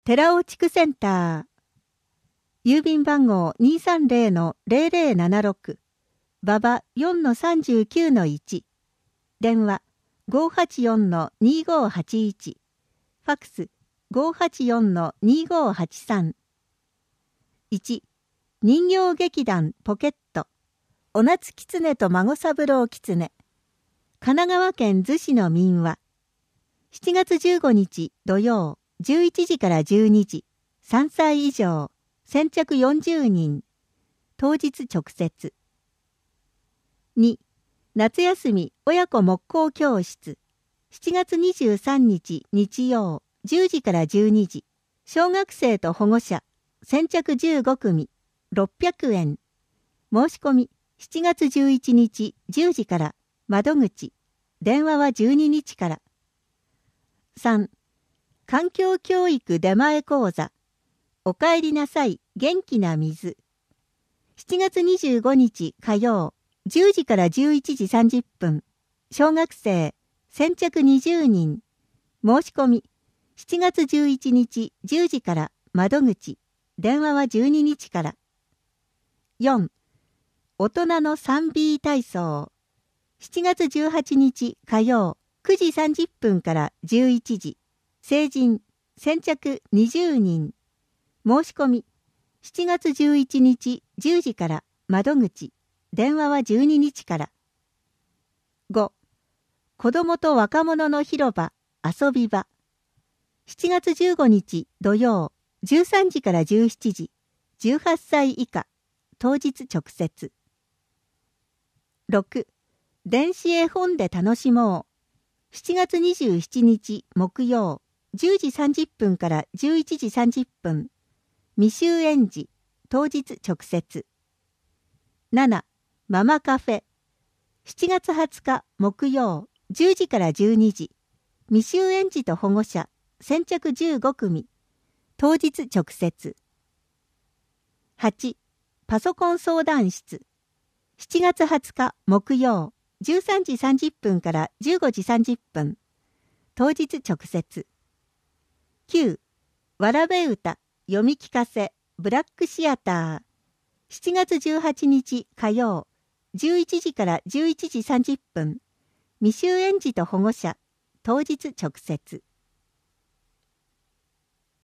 寺尾地区センター。郵便番号 230-0076。馬場 4-39-1。電話 584-2581。ファックス 584-2583。1. 人形劇団ポケット。おなつきつねと孫三郎きつね。神奈川県逗子の民話。7月15日土曜11時から12時。3歳以上。先着40人。当日直接。2. 夏休み親子木工教室。7月23日日曜10時から12時。小学生と保護者。先着15組。600円。申し込み7月11日10時から。窓口。電話は12日から。3. 環境教育出前講座。おかえりなさい元気な水。7月25日火曜10時から11時30分。小学生先着20人。申し込み7月11日10時から。窓口。電話は12日から。4. 大人の 3B 体操。7月18日火曜9時30分から11時。成人先着20人。申し込み7月11日10時から。窓口。電話は12日から。5. 子どもと若者の広場遊び場。7月15日土曜13時から17時。18歳以下。当日直接。6. 電子絵本で楽しもう。7月27日木曜10時30分から11時30分。未就園児。当日直接。7. ママカフェ。7月20日木曜10時から12時。未就園児と保護者。先着15組。当日直接。8. パソコン相談室。7月20日木曜13時30分から15時30分。当日直接。9. わらべ歌読み聞かせブラックシアター。7月18日火曜11時から11時30分。未就園児と保護者。当日直接。